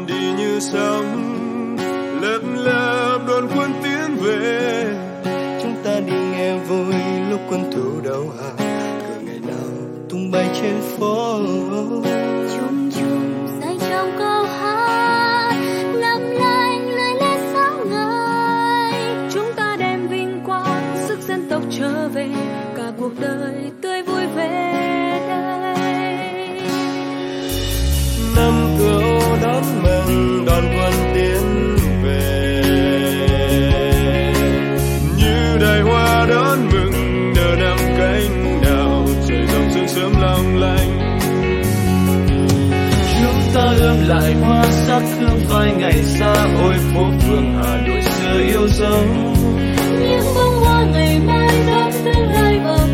đi như sóng lấp lấp đoàn quân tiến về. Chúng ta đi nghe vui lúc quân thủ đầu hàng, cờ ngày nào tung bay trên phố. Chung chung say trong câu hát lấp lánh lời lẽ sáng ngời. Chúng ta đem vinh quang sức dân tộc trở về, cả cuộc đời tươi vui về đây. Năm cửu đón mừng đoàn quân tiến về, như đài hoa đón mừng nở năm cánh đào, trời dòng sương sớm long lanh. Chúng ta ươm lại hoa sắc hương phai ngày xa, ôi phố phường Hà Nội xưa yêu dấu. Những bông hoa ngày mai đón tương lai ở